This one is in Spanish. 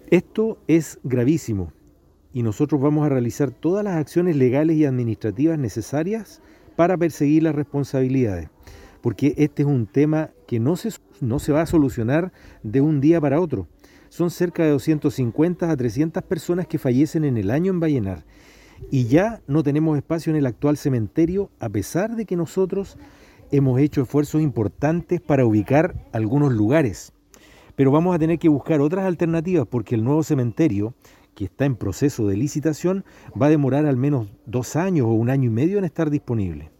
Esto es gravísimo y nosotros vamos a realizar todas las acciones legales y administrativas necesarias para perseguir las responsabilidades, porque este es un tema que no se va a solucionar de un día para otro. Son cerca de 250 a 300 personas que fallecen en el año en Vallenar y ya no tenemos espacio en el actual cementerio, a pesar de que nosotros hemos hecho esfuerzos importantes para ubicar algunos lugares. Pero vamos a tener que buscar otras alternativas porque el nuevo cementerio, que está en proceso de licitación, va a demorar al menos 2 años o 1 año y medio en estar disponible.